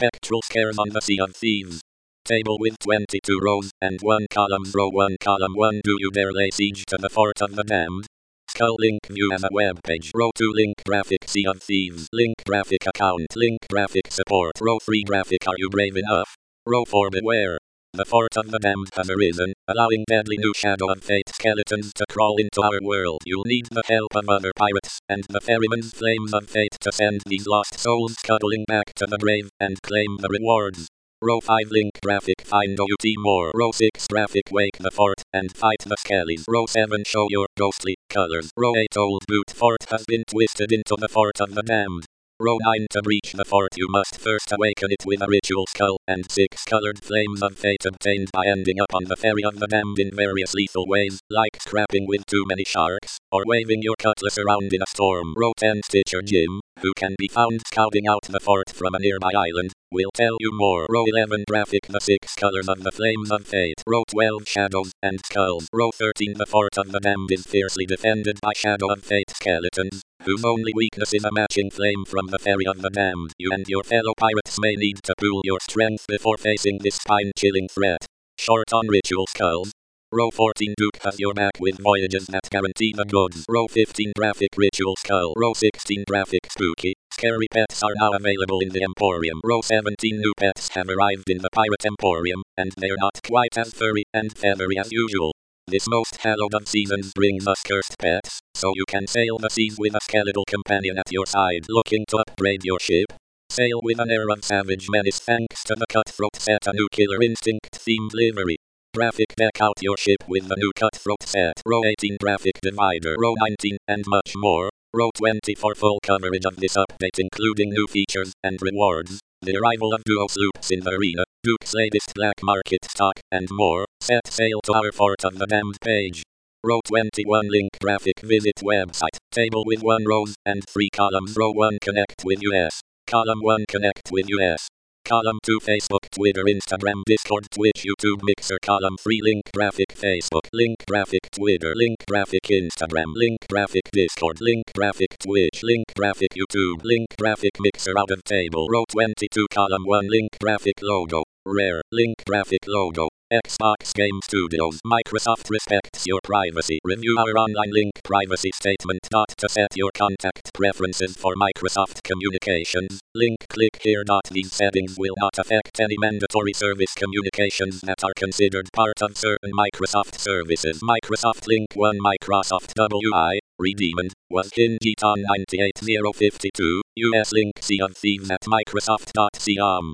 spectral scares on the Sea of Thieves. Table with 22 rows and 1 column. Row 1 column 1. Do you dare lay siege to the Fort of the Damned? Skull link view as a web page. Row 2 link graphic Sea of Thieves. Link graphic account. Link graphic support. Row 3 graphic Are you brave enough? Row 4 beware. The Fort of the Damned has arisen, allowing deadly new Shadow of Fate skeletons to crawl into our world. You'll need the help of other pirates and the ferryman's flames of fate to send these lost souls scuttling back to the grave and claim the rewards. Row 5 link graphic Find OUT more. Row 6 graphic Wake the fort and fight the skellies. Row 7 Show your ghostly colors. Row 8 Old Boot Fort has been twisted into the Fort of the Damned. Row 9 To breach the fort you must first awaken it with a ritual skull and 6 colored flames of fate obtained by ending up on the ferry of the damned in various lethal ways, like scrapping with too many sharks, or waving your cutlass around in a storm. Row 10 Stitcher Jim, who can be found scouting out the fort from a nearby island, will tell you more. Row 11 Graphic The 6 colors of the flames of fate. Row 12 Shadows and skulls. Row 13 The fort of the damned is fiercely defended by Shadow of Fate skeletons, whose only weakness is a matching flame from the ferry of the damned. You and your fellow pirates may need to pool your strength before facing this spine-chilling threat. Short on ritual skulls. Row 14 Duke has your back with voyages that guarantee the goods. Row 15 Graphic Ritual Skull. Row 16 Graphic Spooky. Scary pets are now available in the Emporium. Row 17 New pets have arrived in the Pirate Emporium, and they're not quite as furry and feathery as usual. This most hallowed of seasons brings us cursed pets, so you can sail the seas with a skeletal companion at your side. Looking to upgrade your ship? Sail with an air of savage menace thanks to the Cutthroat set, a new Killer Instinct themed livery. Graphic Deck out your ship with the new Cutthroat set. Row 18 Graphic Divider. Row 19 and much more. Row 20 for full coverage of this update including new features and rewards, the arrival of duo sloops in the arena, Duke's latest black market stock, and more. Set sail to our Fort of the Damned page. Row 21 link graphic visit website. Table with 1 rows and 3 columns. Row 1 connect with US. Column 1 connect with US. Column 2 Facebook, Twitter, Instagram, Discord, Twitch, YouTube, Mixer. Column 3 link graphic Facebook. Link graphic Twitter. Link graphic Instagram. Link graphic Discord. Link graphic Twitch. Link graphic YouTube. Link graphic Mixer. Out of table. Row 22 column 1 link graphic logo. Rare. Link graphic logo. Xbox Game Studios. Microsoft respects your privacy. Review our online link privacy statement. To set your contact preferences for Microsoft communications. Link click here. These settings will not affect any mandatory service communications that are considered part of certain Microsoft services. Microsoft Link 1 Microsoft WI redeemed was Kingiton 98052 US Link Sea of Thieves at Microsoft.com.